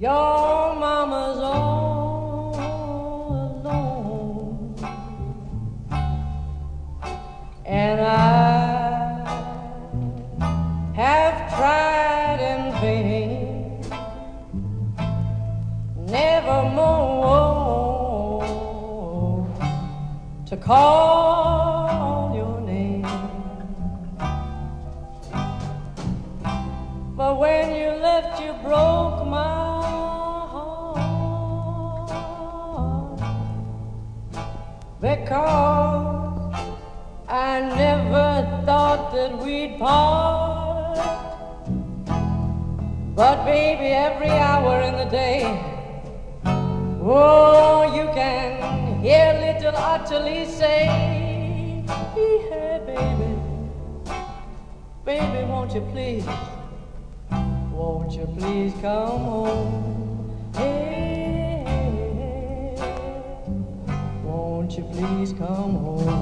Your mama's all alone, and I have tried in vain, never more to call your name. But when you left, you broke my because I never thought that we'd part. But baby, every hour in the day, oh, you can hear little Ottilie say, hey, baby, baby, won't you please come home? Hey, won't you please come home?